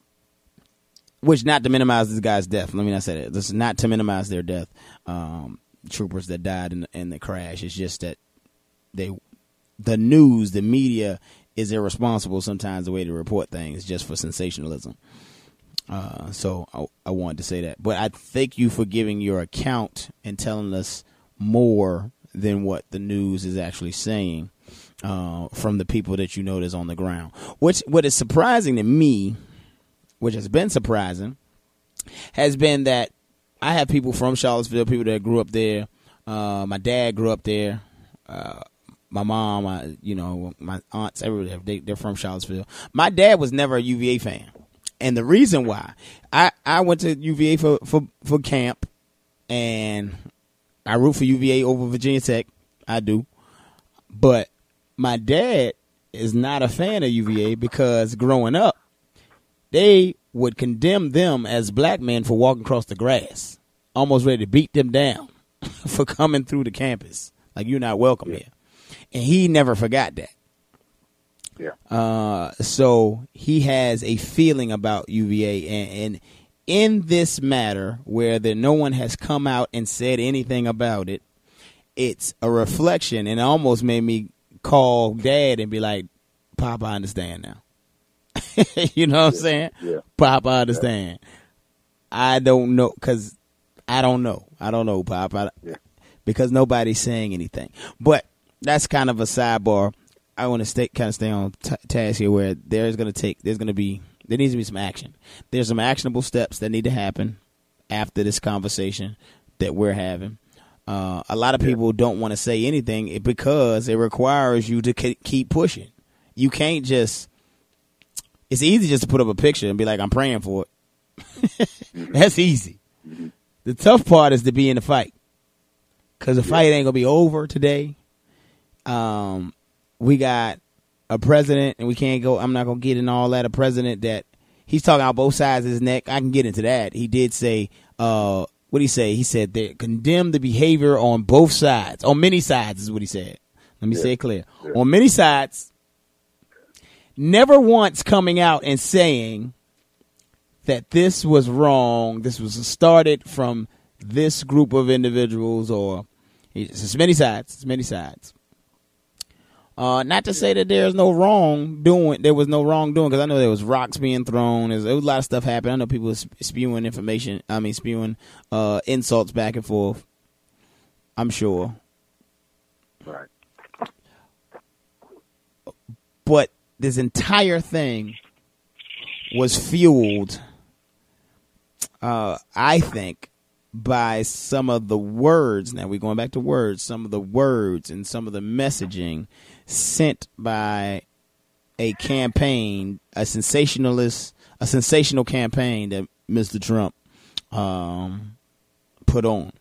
which not to minimize this guy's death. Let me not say that. This is not to minimize their death. Um, troopers that died in the, in the crash. It's just that they, the news, the media is irresponsible sometimes the way to report things just for sensationalism. Uh, so I, I wanted to say that, but I thank you for giving your account and telling us more than what the news is actually saying, uh, from the people that you know that's on the ground. Which, what is surprising to me, which has been surprising, has been that I have people from Charlottesville, people that grew up there. Uh, my dad grew up there. Uh, my mom, I, you know, my aunts, everybody, they, they're from Charlottesville. My dad was never a U V A fan. And the reason why, I, I went to U V A for, for, for camp, and I root for U V A over Virginia Tech. I do. But my dad is not a fan of U V A because growing up, they would condemn them as black men for walking across the grass, almost ready to beat them down for coming through the campus. Like, you're not welcome yeah. here. And he never forgot that. Yeah. Uh, so he has a feeling about U V A, and, and in this matter where there, no one has come out and said anything about it, it's a reflection, and it almost made me call Dad and be like, "Pop, I understand now." You know what I'm yeah. saying? Yeah. Pop, I understand. Yeah. I don't know, because I don't know. I don't know, Pop, I, yeah. because nobody's saying anything. But that's kind of a sidebar. I want to stay kind of stay on t- task here, where there's going to take there's going to be there needs to be some action. There's some actionable steps that need to happen after this conversation that we're having. Uh, a lot of people don't want to say anything because it requires you to k- keep pushing. You can't just. It's easy just to put up a picture and be like, "I'm praying for it." That's easy. The tough part is to be in the fight, because the fight ain't gonna be over today. Um, we got a president, and we can't go. I'm not gonna get in all that. A president that he's talking out both sides of his neck. I can get into that. He did say, uh, what did he say? He said they condemn the behavior on both sides, on many sides, is what he said. Let me yeah. say it clear. Yeah. On many sides, never once coming out and saying that this was wrong. This was started from this group of individuals, or it's many sides. It's many sides. Uh, not to say that there's no wrong doing. There was no wrongdoing, because I know there was rocks being thrown. There's, there was a lot of stuff happening. I know people was spewing information. I mean, spewing uh, insults back and forth. I'm sure. Right. But this entire thing was fueled, uh, I think, by some of the words. Now we're going back to words. Some of the words and some of the messaging sent by a campaign, a sensationalist, a sensational campaign that Mister Trump um, put on.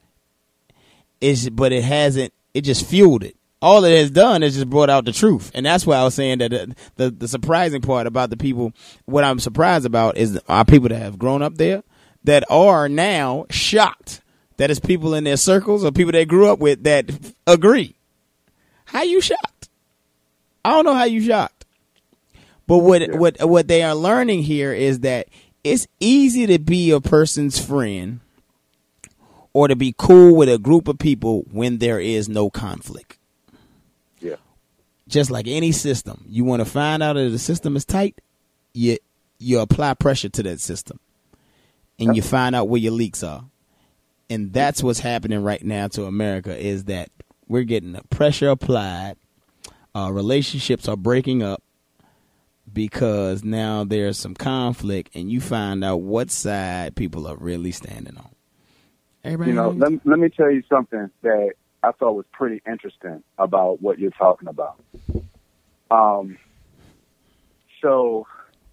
It's, but it hasn't. It just fueled it. All it has done is just brought out the truth, and that's why I was saying that the, the the surprising part about the people. What I'm surprised about is our people that have grown up there, that are now shocked that it's people in their circles or people they grew up with that agree. How you shocked? I don't know how you shocked. But what yeah. what what they are learning here is that it's easy to be a person's friend or to be cool with a group of people when there is no conflict. Yeah. Just like any system, you want to find out if the system is tight, you you apply pressure to that system. And you find out where your leaks are. And that's what's happening right now to America, is that we're getting the pressure applied. Uh, relationships are breaking up because now there's some conflict, and you find out what side people are really standing on. Everybody you know, let, let me tell you something that I thought was pretty interesting about what you're talking about. Um, so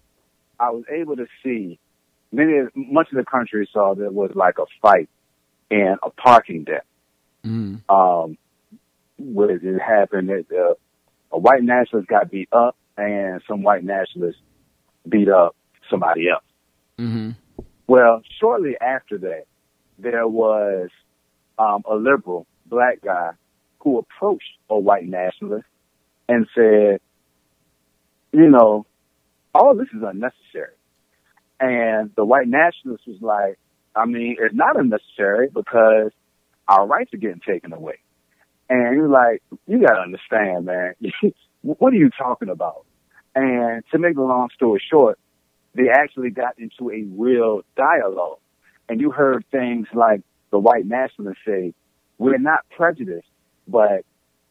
I was able to see Many, much of the country saw there was like a fight in a parking deck. Mm. Um, where it happened that uh, a white nationalist got beat up, and some white nationalists beat up somebody else. Mm-hmm. Well, shortly after that, there was um, a liberal black guy who approached a white nationalist and said, you know, all this is unnecessary. And the white nationalist was like, I mean, it's not unnecessary because our rights are getting taken away. And he was like, you got to understand, man, what are you talking about? And to make the long story short, they actually got into a real dialogue. And you heard things like the white nationalists say, we're not prejudiced, but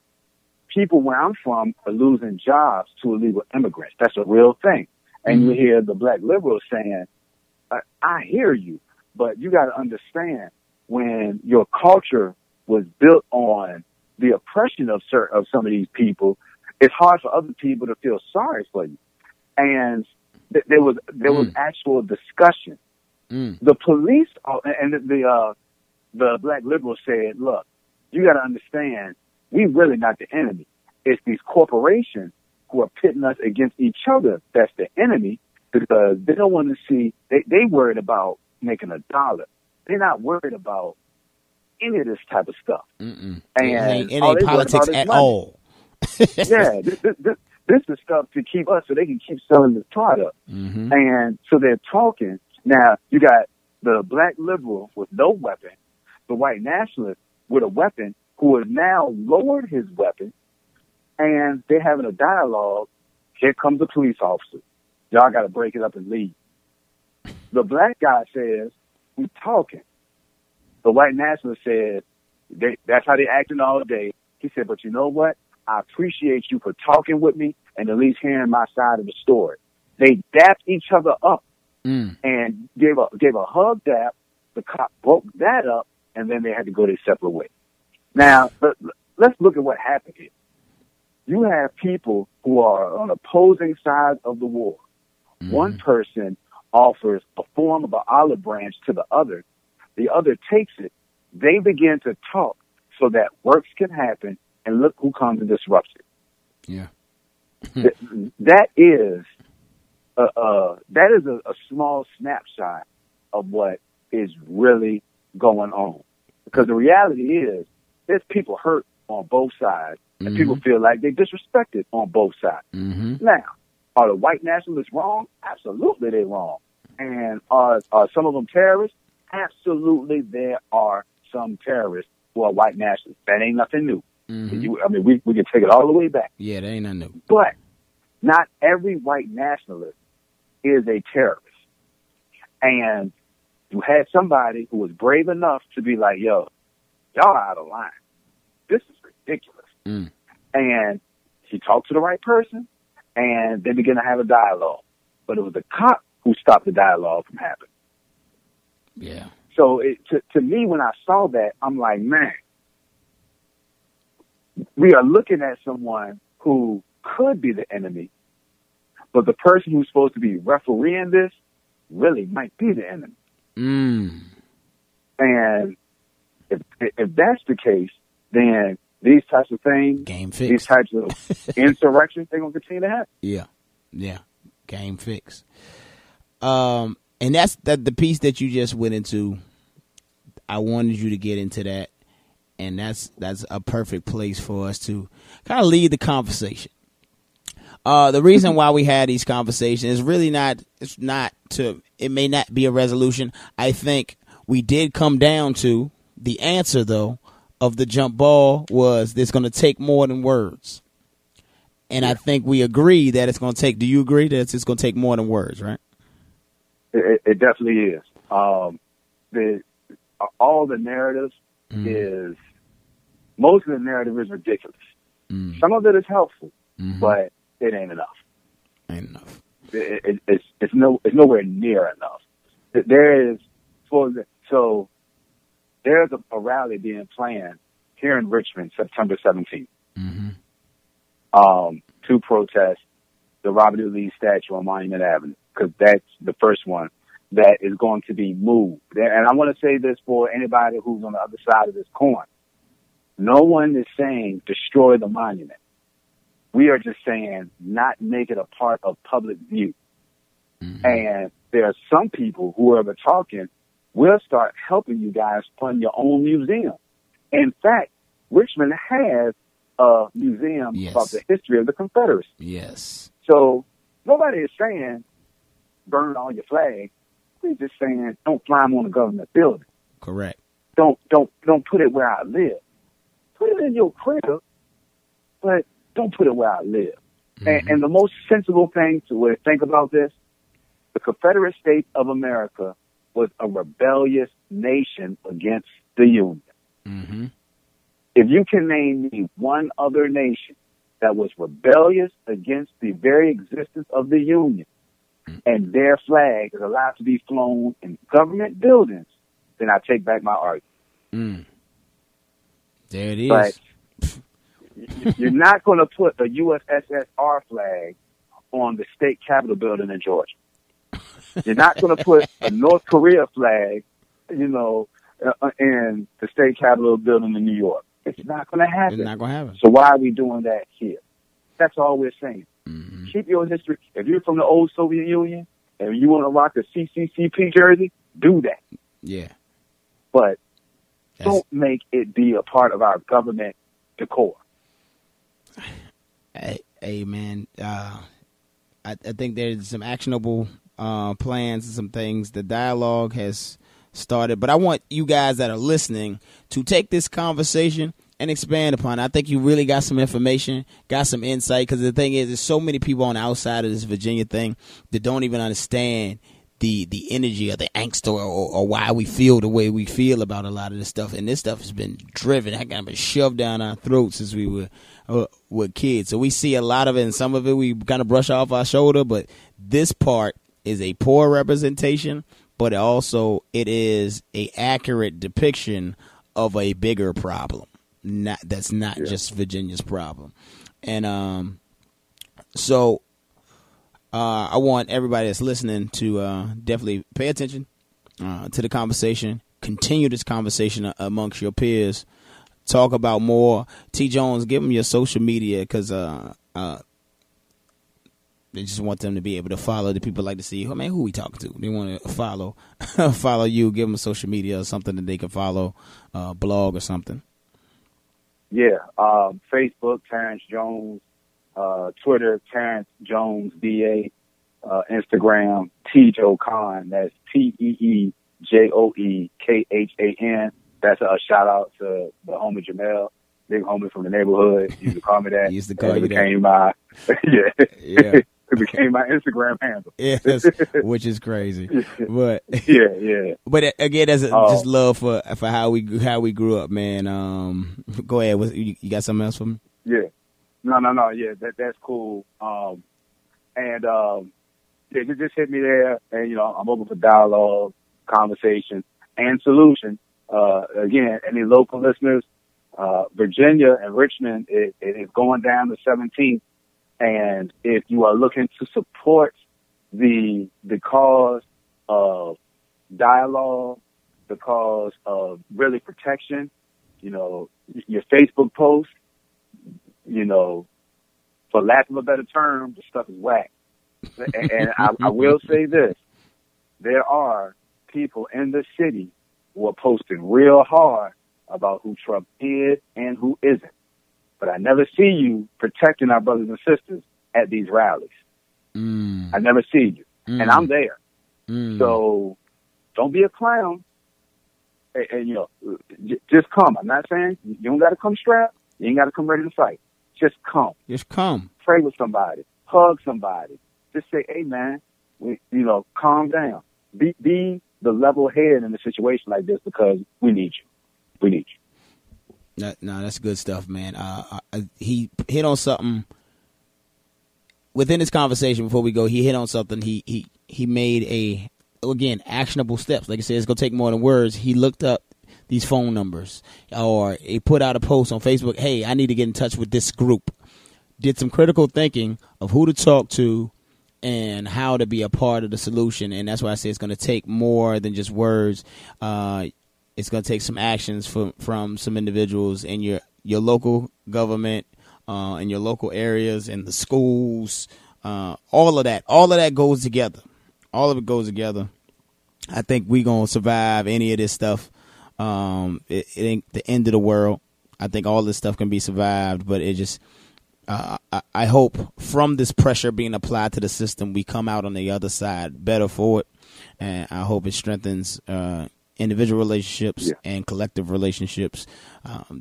people where I'm from are losing jobs to illegal immigrants. That's a real thing. And you hear the black liberals saying, I, I hear you, but you got to understand, when your culture was built on the oppression of certain, of some of these people, it's hard for other people to feel sorry for you. And th- there was there mm. was actual discussion. Mm. The police and the the, uh, the black liberals said, look, you got to understand, we're really not the enemy. It's these corporations who are pitting us against each other that's the enemy, because they don't want to see, they, they worried about making a dollar. They're not worried about any of this type of stuff. Mm-mm. And it ain't, it ain't politics at money. all. yeah, this, this, this, this is stuff to keep us so they can keep selling this product. Mm-hmm. And so they're talking. Now, you got the black liberal with no weapon, the white nationalist with a weapon, who has now lowered his weapon, and they're having a dialogue. Here comes the police officer. Y'all got to break it up and leave. The black guy says, we talking. The white nationalist says, they, that's how they acting all day. He said, but you know what? I appreciate you for talking with me and at least hearing my side of the story. They dapped each other up mm. and gave a gave a hug dap. The cop broke that up, and then they had to go their separate ways. Now, let, let's look at what happened here. You have people who are on opposing sides of the war. Mm. One person offers a form of an olive branch to the other. The other takes it. They begin to talk so that works can happen, and look who comes and disrupts it. Yeah. Th- that is a, uh, that is a, a small snapshot of what is really going on. Because the reality is, there's people hurt on both sides, and mm-hmm. people feel like they're disrespected on both sides. Mm-hmm. Now, are the white nationalists wrong? Absolutely, they're wrong. And are, are some of them terrorists? Absolutely, there are some terrorists who are white nationalists. That ain't nothing new. Mm-hmm. You, I mean, we, we can take it all the way back. Yeah, that ain't nothing new. But not every white nationalist is a terrorist. And you had somebody who was brave enough to be like, yo, y'all are out of line. This is ridiculous. Mm. And he talked to the right person, and they began to have a dialogue. But it was the cop who stopped the dialogue from happening. Yeah. So it, to, to me, when I saw that, I'm like, man, we are looking at someone who could be the enemy, but the person who's supposed to be refereeing this really might be the enemy. Mm. And if if that's the case, then these types of things, game fix. These types of insurrections, they're going to continue to happen. Yeah, yeah, game fix. Um, and that's that the piece that you just went into. I wanted you to get into that, and that's that's a perfect place for us to kind of lead the conversation. Uh, the reason why we had these conversations is really not, it's not to, it may not be a resolution. I think we did come down to the answer, though, of the jump ball was it's going to take more than words. And yeah. I think we agree that it's going to take, do you agree that it's going to take more than words, right? It, it definitely is. Um, the, all the narratives mm. is, most of the narrative is ridiculous. Mm. Some of it is helpful, mm-hmm. but it ain't enough. Ain't enough. It, it, it's it's no it's nowhere near enough. There is for the, so there's a, a rally being planned here in Richmond, September seventeenth, mm-hmm. um, to protest the Robert E. Lee statue on Monument Avenue, because that's the first one that is going to be moved. And I want to say this for anybody who's on the other side of this coin: no one is saying destroy the monument. We are just saying not make it a part of public view. Mm-hmm. And there are some people who are talking, we'll start helping you guys fund your own museum. In fact, Richmond has a museum yes. about the history of the Confederacy. Yes. So nobody is saying burn all your flags. We're just saying don't fly them on a government building. Correct. Don't don't don't put it where I live. Put it in your crib, but don't put it where I live. Mm-hmm. And, and the most sensible thing to think about this, the Confederate States of America was a rebellious nation against the Union. Mm-hmm. If you can name me one other nation that was rebellious against the very existence of the Union, mm-hmm. and their flag is allowed to be flown in government buildings, then I take back my argument. Mm. There it is. But you're not going to put a U S S R flag on the state capitol building in Georgia. You're not going to put a North Korea flag, you know, uh, in the state capitol building in New York. It's not going to happen. It's not going to happen. So why are we doing that here? That's all we're saying. Mm-hmm. Keep your history. If you're from the old Soviet Union and you want to rock a C C C P jersey, do that. Yeah. But That's... don't make it be a part of our government decor. Hey, hey man, uh, I, I think there's some actionable uh, plans and some things. The dialogue has started, but I want you guys that are listening to take this conversation and expand upon it. I think you really got some information, got some insight, because the thing is, there's so many people on the outside of this Virginia thing that don't even understand the the energy or the angst or, or, or why we feel the way we feel about a lot of this stuff. And this stuff has been driven, that kind of been shoved down our throats since we were uh, were kids. So we see a lot of it, and some of it we kind of brush off our shoulder. But this part is a poor representation, but also it is a accurate depiction of a bigger problem. Not that's not yeah. just Virginia's problem. And um, so. Uh, I want everybody that's listening to uh, definitely pay attention uh, to the conversation. Continue this conversation amongst your peers. Talk about more. T. Jones, give them your social media because uh, uh, they just want them to be able to follow the people like to see. Oh, man, who we talking to? They want to follow, follow you. Give them social media or something that they can follow, uh, blog or something. Yeah, um, Facebook, Terrence Jones. Uh, Twitter, Terrence Jones, D A, uh, Instagram, T Joe Khan, that's T E E J O E K H A N. That's a shout out to the homie Jamel, big homie from the neighborhood. He used to call me that. He used to call it you became that. My, yeah. Yeah. It became my Instagram handle. Yes, which is crazy. But yeah, yeah. But again, that's a, um, just love for for how we how we grew up, man. Um, go ahead. What, you, you got something else for me? Yeah. No, no, no. Yeah, that that's cool. Um, and um, yeah, just, just hit me there, and you know, I'm open for dialogue, conversation, and solution. Uh, again, any local listeners, uh, Virginia and Richmond, it, it is going down the seventeenth, and if you are looking to support the the cause of dialogue, the cause of really protection, you know, your Facebook post. You know, for lack of a better term, the stuff is whack. And, and I, I will say this. There are people in the city who are posting real hard about who Trump is and who isn't. But I never see you protecting our brothers and sisters at these rallies. Mm. I never see you. Mm. And I'm there. Mm. So don't be a clown. And, and, you know, j- just come. I'm not saying you don't got to come strapped. You ain't got to come ready to fight. Just come. Just come. Pray with somebody. Hug somebody. Just say, hey, man, we, you know, calm down. Be, be the level head in a situation like this because we need you. We need you. No, no that's good stuff, man. Uh, uh, he hit on something within this conversation before we go. He hit on something. He he he made a, again, actionable steps. Like I said, it's going to take more than words. He looked up these phone numbers, or he put out a post on Facebook, hey, I need to get in touch with this group. Did some critical thinking of who to talk to and how to be a part of the solution. And that's why I say it's going to take more than just words. Uh, it's going to take some actions from, from some individuals in your, your local government, uh, in your local areas, in the schools, uh, all of that. All of that goes together. All of it goes together. I think we're going to survive any of this stuff. Um, it, it ain't the end of the world. I think all this stuff can be survived, but it just, uh, I, I hope from this pressure being applied to the system, we come out on the other side better for it. And I hope it strengthens, uh, individual relationships yeah. and collective relationships. Um,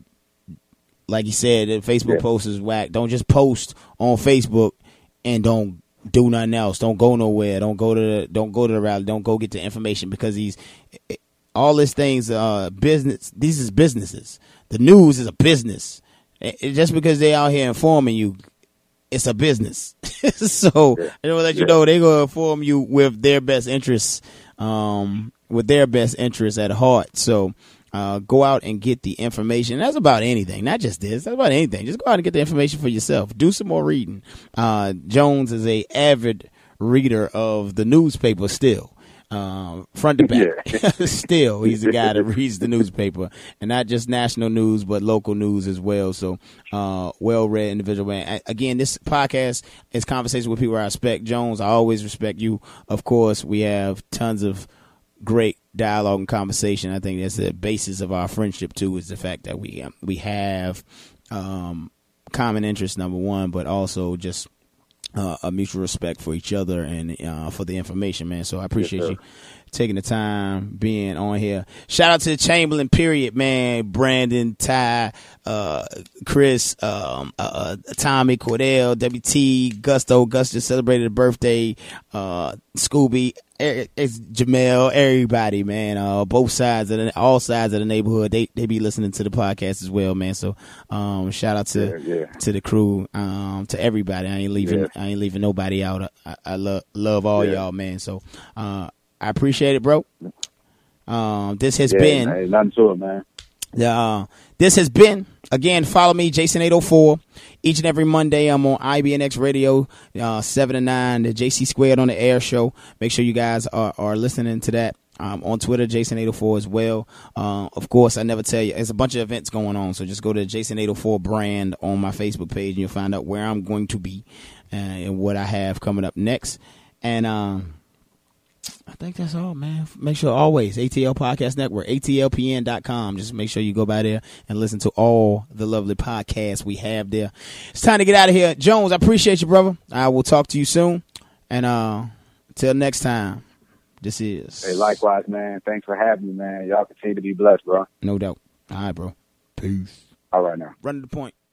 like you said, the Facebook yeah. post is whack. Don't just post on Facebook and don't do nothing else. Don't go nowhere. Don't go to the, don't go to the rally. Don't go get the information because these, it, all these things, uh, business, these is businesses. The news is a business. It, it, just because they out here informing you, it's a business. So, yeah. they will let you yeah. know they're going to inform you with their best interests, um, with their best interests at heart. So, uh, go out and get the information. That's about anything, not just this. That's about anything. Just go out and get the information for yourself. Do some more reading. Uh, Jones is a avid reader of the newspaper still. Uh, front to back. Yeah. Still, he's the guy that reads the newspaper, and not just national news, but local news as well. So, uh, well-read individual, man. Again, this podcast is conversation with people I respect. Jones, I always respect you. Of course, we have tons of great dialogue and conversation. I think that's the basis of our friendship too, is the fact that we um, we have um, common interests, number one, but also just Uh, a mutual respect for each other and uh, for the information, man. So I appreciate yes, you taking the time being on here. Shout out to the Chamberlain period, man. Brandon, Ty, uh, Chris, um, uh, Tommy, Cordell, W T, Gusto. Gus just celebrated a birthday. Uh, Scooby, it's Jamel, everybody, man. Uh, both sides of the, all sides of the neighborhood, they they be listening to the podcast as well, man. So, um, shout out to yeah, yeah. to the crew, um, to everybody. I ain't leaving, Yeah. I ain't leaving nobody out. I, I love love all Yeah. y'all, man. So, uh, I appreciate it, bro. Um, this has Yeah, been. man, nothing to it, man. Uh, this has been, again, follow me, Jason eight oh four. Each and every Monday, I'm on I B N X Radio, uh, seven to nine, the J C Squared on the Air show. Make sure you guys are, are listening to that. Um, on Twitter, Jason eight oh four as well. Uh, of course, I never tell you, there's a bunch of events going on, so just go to Jason eight oh four brand on my Facebook page, and you'll find out where I'm going to be uh, and what I have coming up next. And um, I think that's all, man. Make sure always, A T L Podcast Network, A T L P N dot com. Just make sure you go by there and listen to all the lovely podcasts we have there. It's time to get out of here. Jones, I appreciate you, brother. I will talk to you soon. And uh, till next time, this is. Hey, likewise, man. Thanks for having me, man. Y'all continue to be blessed, bro. No doubt. All right, bro. Peace. All right now. Run to the point.